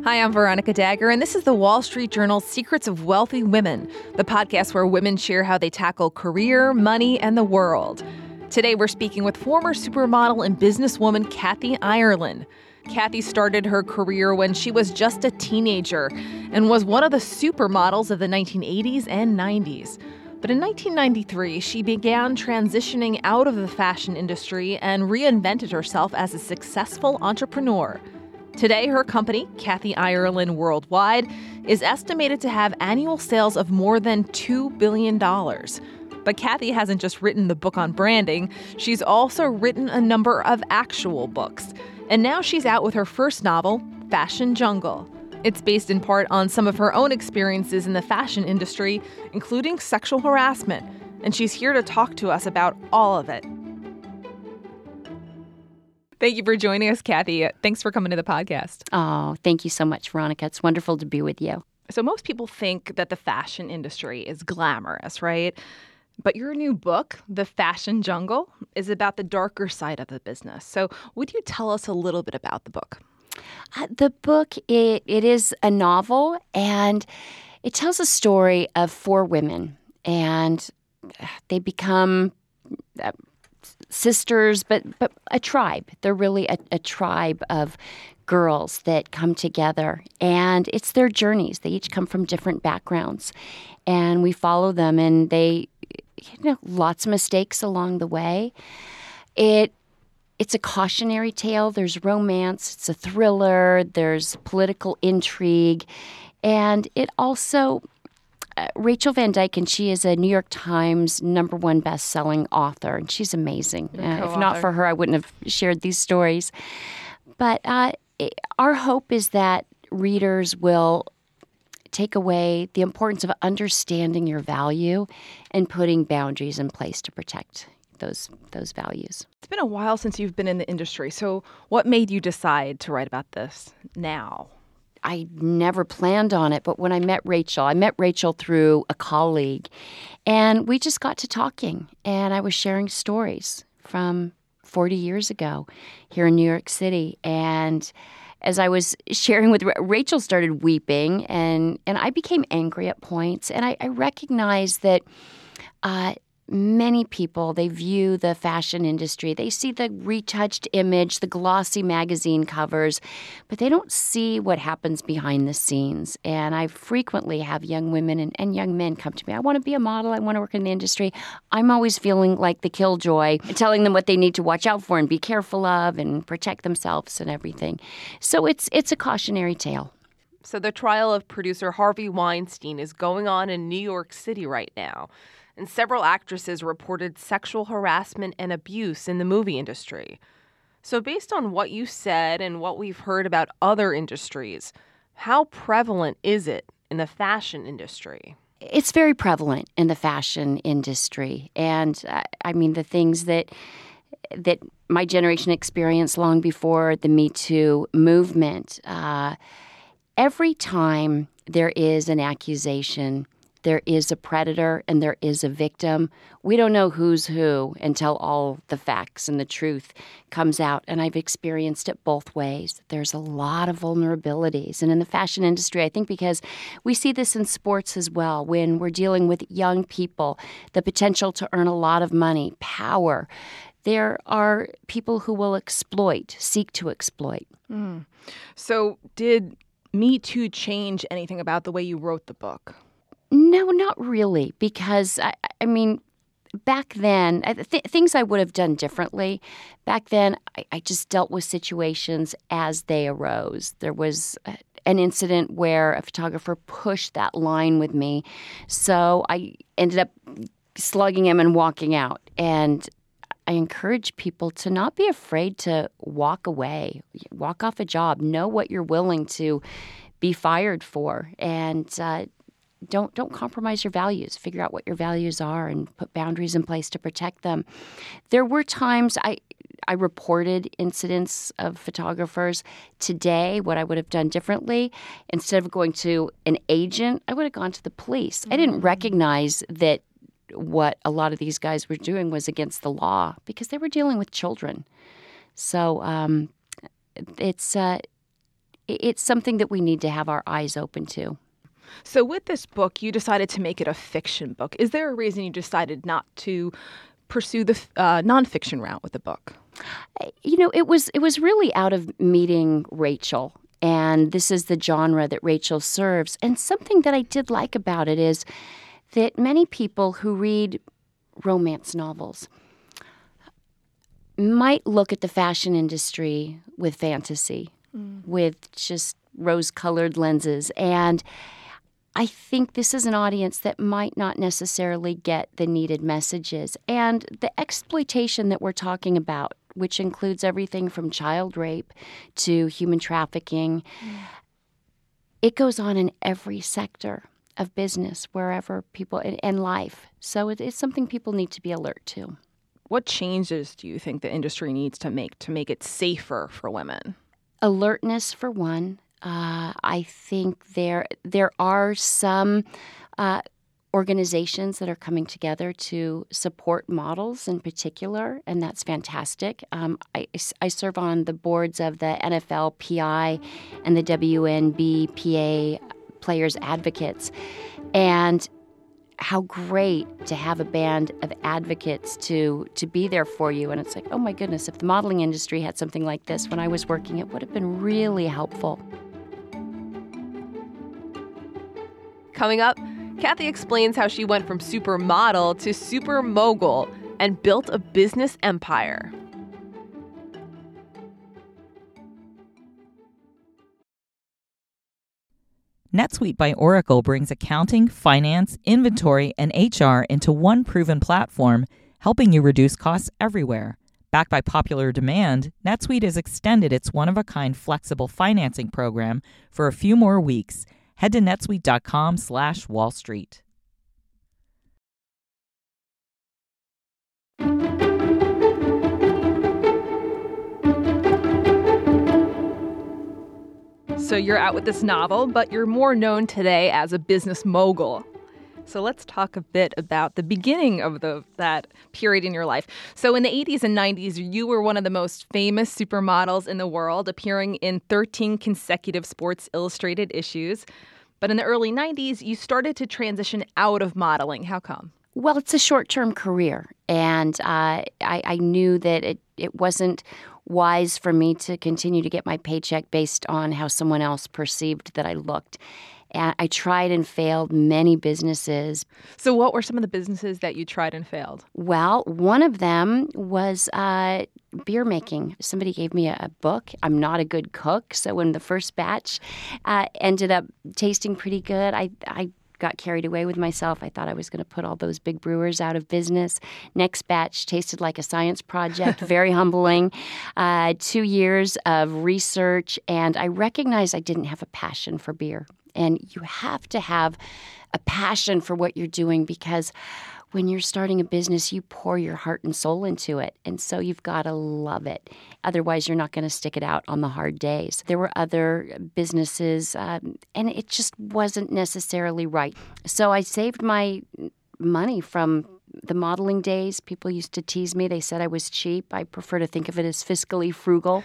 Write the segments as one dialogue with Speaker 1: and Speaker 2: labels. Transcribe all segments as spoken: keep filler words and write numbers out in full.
Speaker 1: Hi, I'm Veronica Dagger, and this is the Wall Street Journal's Secrets of Wealthy Women, the podcast where women share how they tackle career, money, and the world. Today, we're speaking with former supermodel and businesswoman Kathy Ireland. Kathy started her career when she was just a teenager and was one of the supermodels of the nineteen eighties and nineties. But in nineteen ninety-three, she began transitioning out of the fashion industry and reinvented herself as a successful entrepreneur. Today, her company, Kathy Ireland Worldwide, is estimated to have annual sales of more than two billion dollars. But Kathy hasn't just written the book on branding, she's also written a number of actual books. And now she's out with her first novel, Fashion Jungle. It's based in part on some of her own experiences in the fashion industry, including sexual harassment. And she's here to talk to us about all of it. Thank you for joining us, Kathy. Thanks for coming to the podcast.
Speaker 2: Oh, thank you so much, Veronica. It's wonderful to be with you.
Speaker 1: So most people think that the fashion industry is glamorous, right? But your new book, The Fashion Jungle, is about the darker side of the business. So would you tell us a little bit about the book?
Speaker 2: Uh, the book, it, it is a novel, and it tells a story of four women, and they become uh, sisters, but, but a tribe. They're really a, a tribe of girls that come together, and it's their journeys. They each come from different backgrounds, and we follow them, and they, you know, lots of mistakes along the way. It It's a cautionary tale. There's romance. It's a thriller. There's political intrigue. And it also, uh, Rachel Van Dyke, and she is a New York Times number one best-selling author, and she's amazing. Uh, if not for her, I wouldn't have shared these stories. But uh, it, our hope is that readers will take away the importance of understanding your value and putting boundaries in place to protect those those values.
Speaker 1: It's been a while since you've been in the industry. So what made you decide to write about this now?
Speaker 2: I never planned on it, but when I met Rachel, I met Rachel through a colleague, and we just got to talking, and I was sharing stories from forty years ago here in New York City. And as I was sharing with Rachel, started weeping, and, and I became angry at points, and I, I recognized that uh, many people, they view the fashion industry. They see the retouched image, the glossy magazine covers, but they don't see what happens behind the scenes. And I frequently have young women and, and young men come to me. I want to be a model. I want to work in the industry. I'm always feeling like the killjoy, telling them what they need to watch out for and be careful of and protect themselves and everything. So it's it's a cautionary tale.
Speaker 1: So the trial of producer Harvey Weinstein is going on in New York City right now. And several actresses reported sexual harassment and abuse in the movie industry. So based on what you said and what we've heard about other industries, how prevalent is it in the fashion industry?
Speaker 2: It's very prevalent in the fashion industry. And uh, I mean, the things that that my generation experienced long before the Me Too movement, uh, every time there is an accusation, there is a predator and there is a victim. We don't know who's who until all the facts and the truth comes out. And I've experienced it both ways. There's a lot of vulnerabilities. And in the fashion industry, I think because we see this in sports as well, when we're dealing with young people, the potential to earn a lot of money, power, there are people who will exploit, seek to exploit.
Speaker 1: Mm. So did Me Too change anything about the way you wrote the book?
Speaker 2: No, not really, because, I, I mean, back then, th- things I would have done differently. Back then, I, I just dealt with situations as they arose. There was a, an incident where a photographer pushed that line with me, so I ended up slugging him and walking out. And I encourage people to not be afraid to walk away, walk off a job, know what you're willing to be fired for, and uh Don't don't compromise your values. Figure out what your values are and put boundaries in place to protect them. There were times I I reported incidents of photographers. Today, what I would have done differently, instead of going to an agent, I would have gone to the police. Mm-hmm. I didn't recognize that what a lot of these guys were doing was against the law because they were dealing with children. So um, it's uh, it's something that we need to have our eyes open to.
Speaker 1: So with this book, you decided to make it a fiction book. Is there a reason you decided not to pursue the uh, nonfiction route with the book?
Speaker 2: You know, it was it was really out of meeting Rachel. And this is the genre that Rachel serves. And something that I did like about it is that many people who read romance novels might look at the fashion industry with fantasy, mm. with just rose-colored lenses. And I think this is an audience that might not necessarily get the needed messages. And the exploitation that we're talking about, which includes everything from child rape to human trafficking, mm. it goes on in every sector of business, wherever people, and life. So it, it's something people need to be alert to.
Speaker 1: What changes do you think the industry needs to make to make it safer for women?
Speaker 2: Alertness, for one. Uh, I think there there are some uh, organizations that are coming together to support models in particular, and that's fantastic. Um, I, I serve on the boards of the N F L P I and the W N B P A Players Advocates, and how great to have a band of advocates to to be there for you. And it's like, oh my goodness, if the modeling industry had something like this when I was working, it would have been really helpful.
Speaker 1: Coming up, Kathy explains how she went from supermodel to super mogul and built a business empire.
Speaker 3: NetSuite by Oracle brings accounting, finance, inventory, and H R into one proven platform, helping you reduce costs everywhere. Backed by popular demand, NetSuite has extended its one-of-a-kind flexible financing program for a few more weeks. Head to netsuite.com slash Wall Street.
Speaker 1: So you're out with this novel, but you're more known today as a business mogul. So let's talk a bit about the beginning of the that period in your life. So in the eighties and nineties, you were one of the most famous supermodels in the world, appearing in thirteen consecutive Sports Illustrated issues. But in the early nineties, you started to transition out of modeling. How come?
Speaker 2: Well, it's a short-term career, and uh, I, I knew that it, it wasn't wise for me to continue to get my paycheck based on how someone else perceived that I looked. And I tried and failed many businesses.
Speaker 1: So what were some of the businesses that you tried and failed?
Speaker 2: Well, one of them was uh, beer making. Somebody gave me a, a book. I'm not a good cook, so when the first batch uh, ended up tasting pretty good, I, I got carried away with myself. I thought I was going to put all those big brewers out of business. Next batch tasted like a science project, very humbling. Uh, two years of research, and I recognized I didn't have a passion for beer. And you have to have a passion for what you're doing, because when you're starting a business, you pour your heart and soul into it. And so you've got to love it. Otherwise, you're not going to stick it out on the hard days. There were other businesses, um, and it just wasn't necessarily right. So I saved my money from the modeling days. People used to tease me. They said I was cheap. I prefer to think of it as fiscally frugal.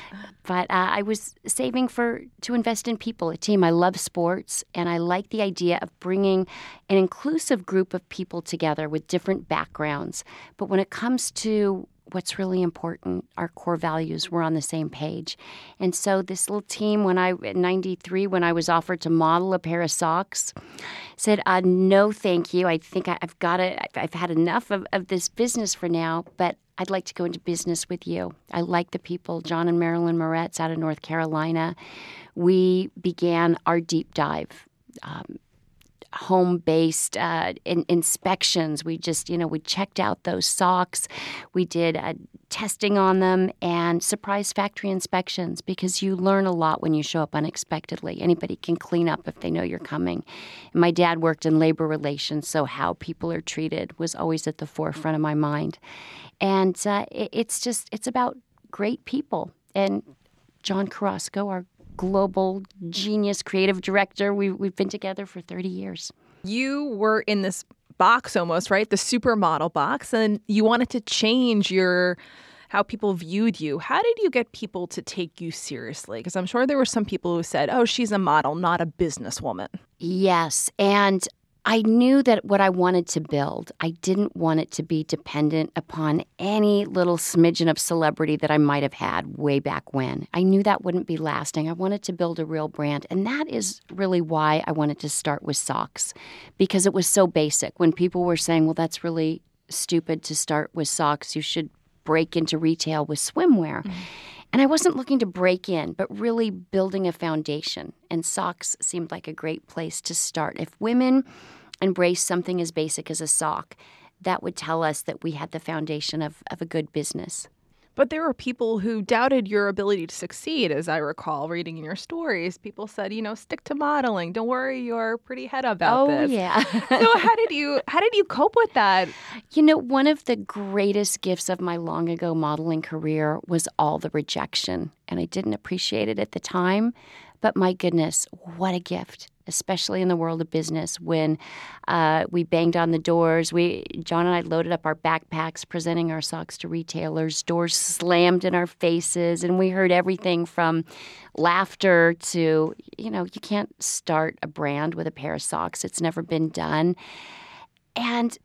Speaker 2: But uh, I was saving for to invest in people, a team. I love sports, and I like the idea of bringing an inclusive group of people together with different backgrounds. But when it comes to what's really important, our core values, we're on the same page. And so this little team, when I, in ninety-three, when I was offered to model a pair of socks, said, uh, no, thank you. I think I, I've got it. I've had enough of, of this business for now, but I'd like to go into business with you. I like the people, John and Marilyn Moretz out of North Carolina. We began our deep dive. Um, home-based uh, in, inspections. We just, you know, we checked out those socks. We did uh, testing on them and surprise factory inspections, because you learn a lot when you show up unexpectedly. Anybody can clean up if they know you're coming. And my dad worked in labor relations, so how people are treated was always at the forefront of my mind. And uh, it, it's just, it's about great people. And John Carrasco, our global genius creative director. We, we've been together for thirty years.
Speaker 1: You were in this box almost, right? The supermodel box. And you wanted to change your how people viewed you. How did you get people to take you seriously? Because I'm sure there were some people who said, oh, she's a model, not a businesswoman.
Speaker 2: Yes. And I knew that what I wanted to build, I didn't want it to be dependent upon any little smidgen of celebrity that I might have had way back when. I knew that wouldn't be lasting. I wanted to build a real brand. And that is really why I wanted to start with socks, because it was so basic. When people were saying, well, that's really stupid to start with socks, you should break into retail with swimwear. Mm-hmm. And I wasn't looking to break in, but really building a foundation. And socks seemed like a great place to start. If women embrace something as basic as a sock, that would tell us that we had the foundation of, of a good business.
Speaker 1: But there were people who doubted your ability to succeed, as I recall reading in your stories. People said, you know, stick to modeling. Don't worry, you're pretty head about
Speaker 2: oh,
Speaker 1: this.
Speaker 2: Oh, yeah.
Speaker 1: So how did you how did you cope with that?
Speaker 2: You know, one of the greatest gifts of my long ago modeling career was all the rejection. And I didn't appreciate it at the time. But my goodness, what a gift, especially in the world of business when uh, we banged on the doors. We, John and I loaded up our backpacks presenting our socks to retailers. Doors slammed in our faces, and we heard everything from laughter to, you know, you can't start a brand with a pair of socks. It's never been done. And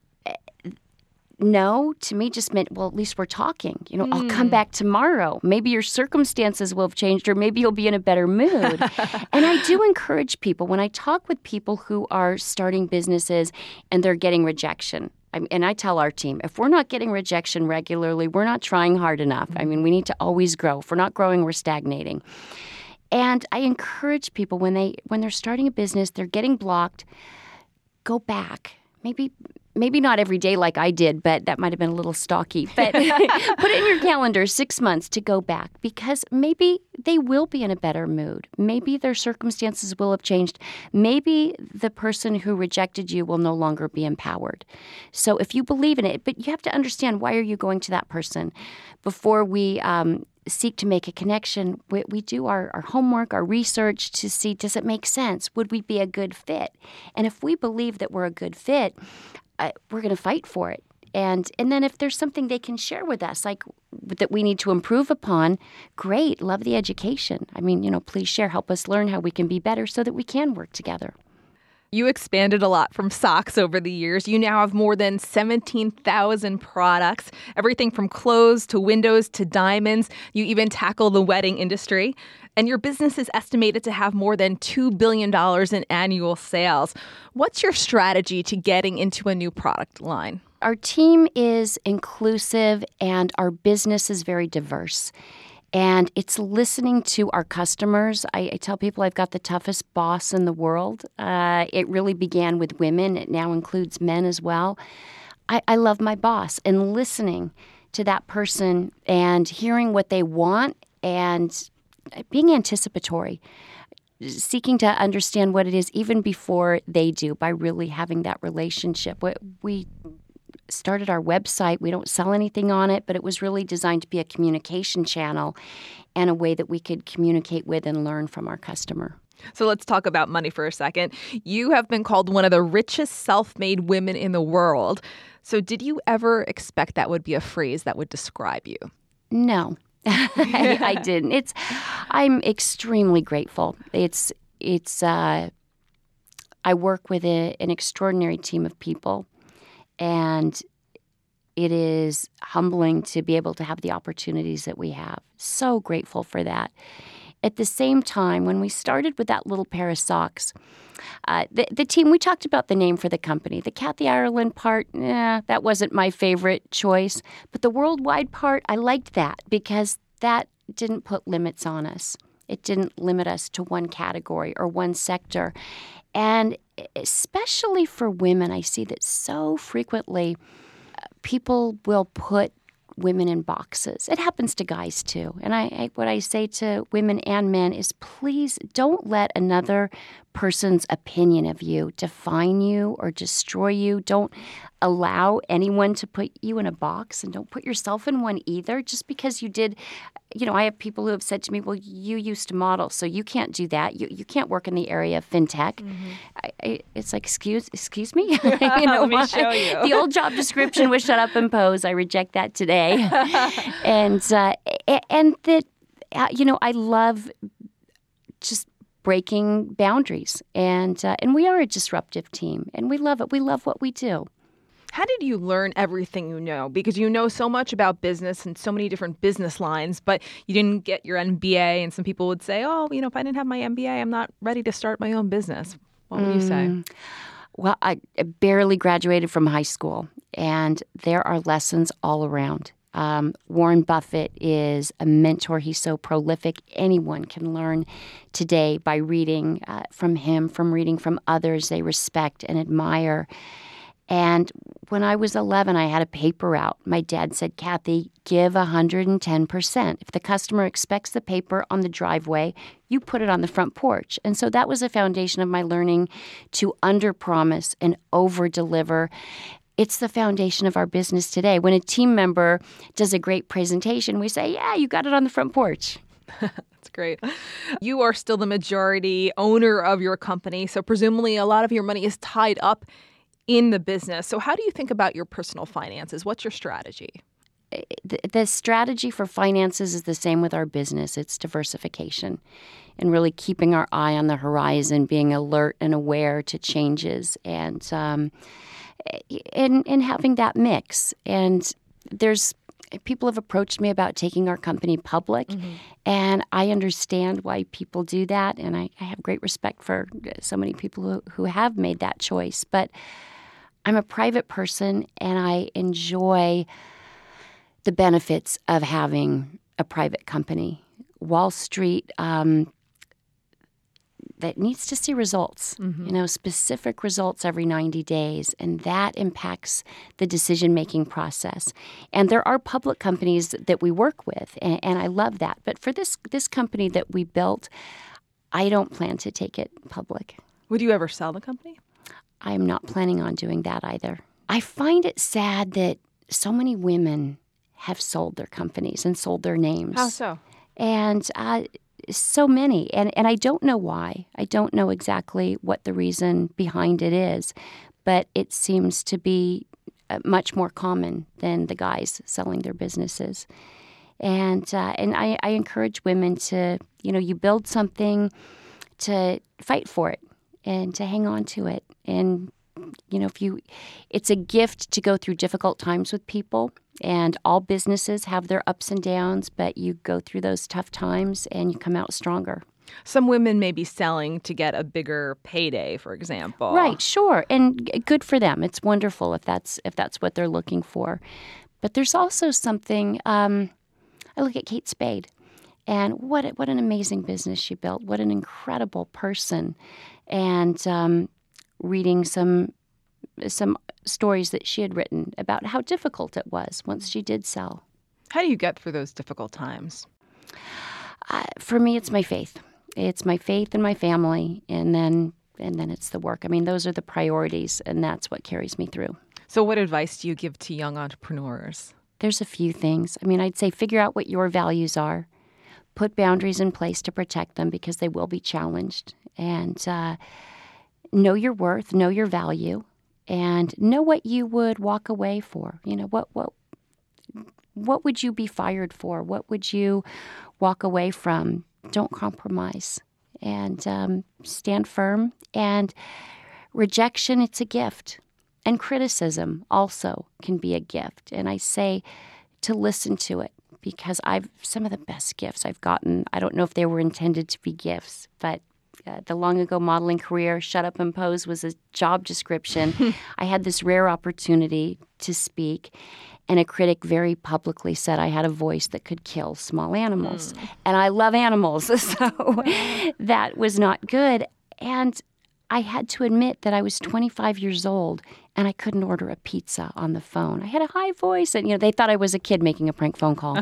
Speaker 2: no, to me, just meant, well, at least we're talking. You know, mm. I'll come back tomorrow. Maybe your circumstances will have changed, or maybe you'll be in a better mood. And I do encourage people, when I talk with people who are starting businesses and they're getting rejection, I, and I tell our team, if we're not getting rejection regularly, we're not trying hard enough. I mean, we need to always grow. If we're not growing, we're stagnating. And I encourage people when, they, when they're starting a business, they're getting blocked, go back. Maybe maybe not every day like I did, but that might have been a little stalky. But put it in your calendar, six months to go back, because maybe they will be in a better mood. Maybe their circumstances will have changed. Maybe the person who rejected you will no longer be empowered. So if you believe in it, but you have to understand, why are you going to that person? Before we um, seek to make a connection, we, we do our, our homework, our research to see, does it make sense? Would we be a good fit? And if we believe that we're a good fit, uh, we're going to fight for it. And and then if there's something they can share with us, like that we need to improve upon, great, love the education. I mean, you know, please share, help us learn how we can be better so that we can work together.
Speaker 1: You expanded a lot from socks over the years. You now have more than seventeen thousand products, everything from clothes to windows to diamonds. You even tackle the wedding industry. And your business is estimated to have more than two billion dollars in annual sales. What's your strategy to getting into a new product line?
Speaker 2: Our team is inclusive and our business is very diverse. And it's listening to our customers. I, I tell people I've got the toughest boss in the world. Uh, it really began with women. It now includes men as well. I, I love my boss, and listening to that person and hearing what they want and being anticipatory, seeking to understand what it is even before they do, by really having that relationship. We, we started our website. We don't sell anything on it, but it was really designed to be a communication channel and a way that we could communicate with and learn from our customer.
Speaker 1: So let's talk about money for a second. You have been called one of the richest self-made women in the world. So did you ever expect that would be a phrase that would describe you?
Speaker 2: No, I, I didn't. It's, I'm extremely grateful. It's, it's. Uh, I work with a, an extraordinary team of people. And it is humbling to be able to have the opportunities that we have. So grateful for that. At the same time, when we started with that little pair of socks, uh, the, the team, we talked about the name for the company. The Kathy Ireland part, eh, that wasn't my favorite choice. But the worldwide part, I liked that because that didn't put limits on us. It didn't limit us to one category or one sector. And especially for women, I see that so frequently uh, people will put women in boxes. It happens to guys too. And I, I what I say to women and men is, please don't let another person's opinion of you define you or destroy you. Don't allow anyone to put you in a box, and don't put yourself in one either. Just because you did, you know, I have people who have said to me, well, you used to model, so you can't do that. You you can't work in the area of fintech. Mm-hmm. I, I, it's like, excuse excuse me? you know,
Speaker 1: Let me show you.
Speaker 2: The old job description was shut up and pose. I reject that today. and, uh, and that, uh, you know, I love just breaking boundaries. And, uh, and we are a disruptive team, and we love it. We love what we do.
Speaker 1: How did you learn everything you know? Because you know so much about business and so many different business lines, but you didn't get your M B A. And some people would say, oh, you know, if I didn't have my M B A, I'm not ready to start my own business. What would mm. you say?
Speaker 2: Well, I barely graduated from high school, and there are lessons all around. Um, Warren Buffett is a mentor. He's so prolific. Anyone can learn today by reading uh, from him, from reading from others they respect and admire. And when I was eleven, I had a paper out. My dad said, Kathy, give one hundred ten percent. If the customer expects the paper on the driveway, you put it on the front porch. And so that was a foundation of my learning to under-promise and over-deliver. It's the foundation of our business today. When a team member does a great presentation, we say, yeah, you got it on the front porch.
Speaker 1: That's great. You are still the majority owner of your company, so presumably a lot of your money is tied up in the business. So how do you think about your personal finances? What's your strategy?
Speaker 2: The, the strategy for finances is the same with our business. It's diversification and really keeping our eye on the horizon, being alert and aware to changes, and um, and, and having that mix. And there's people have approached me about taking our company public, mm-hmm. and I understand why people do that, and I, I have great respect for so many people who, who have made that choice. But I'm a private person, and I enjoy the benefits of having a private company. Wall Street, um, that needs to see results, mm-hmm. you know, specific results every ninety days, and that impacts the decision-making process. And there are public companies that we work with, and, and I love that. But for this this company that we built, I don't plan to take it public.
Speaker 1: Would you ever sell the company?
Speaker 2: I'm not planning on doing that either. I find it sad that so many women have sold their companies and sold their names.
Speaker 1: How so?
Speaker 2: And uh, so many. And, and I don't know why. I don't know exactly what the reason behind it is. But it seems to be uh, much more common than the guys selling their businesses. And uh, and I, I encourage women to, you know, you build something, to fight for it and to hang on to it. And, you know, if you, it's a gift to go through difficult times with people, and all businesses have their ups and downs, but you go through those tough times and you come out stronger.
Speaker 1: Some women may be selling to get a bigger payday, for example.
Speaker 2: Right, sure. And good for them. It's wonderful if that's if that's what they're looking for. But there's also something, um, I look at Kate Spade, and what what an amazing business she built. What an incredible person. And um, reading some some stories that she had written about how difficult it was once she did sell.
Speaker 1: How do you get through those difficult times?
Speaker 2: Uh, for me, it's my faith. It's my faith in my family, and then and then it's the work. I mean, those are the priorities, and that's what carries me through.
Speaker 1: So what advice do you give to young entrepreneurs?
Speaker 2: There's a few things. I mean, I'd say figure out what your values are. Put boundaries in place to protect them, because they will be challenged. And uh, know your worth, know your value, and know what you would walk away for. You know, what what what would you be fired for? What would you walk away from? Don't compromise, and um, stand firm. And rejection, it's a gift. And criticism also can be a gift. And I say to listen to it, because I've some of the best gifts I've gotten, I don't know if they were intended to be gifts, but uh, the long ago modeling career, shut up and pose, was a job description. I had this rare opportunity to speak, and a critic very publicly said I had a voice that could kill small animals. Mm. And I love animals, so that was not good. And I had to admit that I was twenty-five years old and I couldn't order a pizza on the phone. I had a high voice, and you know they thought I was a kid making a prank phone call.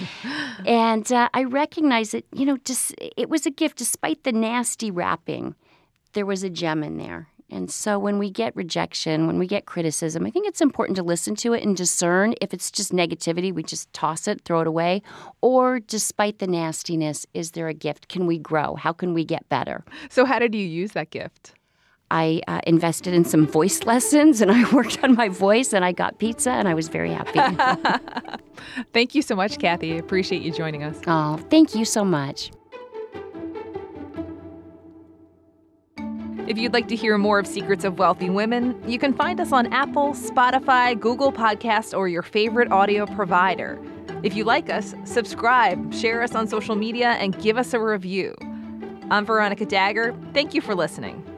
Speaker 2: And uh, I recognized that, you know, just it was a gift. Despite the nasty wrapping, there was a gem in there. And so when we get rejection, when we get criticism, I think it's important to listen to it and discern if it's just negativity, we just toss it, throw it away, or despite the nastiness, is there a gift? Can we grow? How can we get better?
Speaker 1: So how did you use that gift?
Speaker 2: I uh, invested in some voice lessons, and I worked on my voice, and I got pizza, and I was very happy.
Speaker 1: Thank you so much, Kathy. I appreciate you joining us.
Speaker 2: Oh, thank you so much.
Speaker 1: If you'd like to hear more of Secrets of Wealthy Women, you can find us on Apple, Spotify, Google Podcasts, or your favorite audio provider. If you like us, subscribe, share us on social media, and give us a review. I'm Veronica Dagger. Thank you for listening.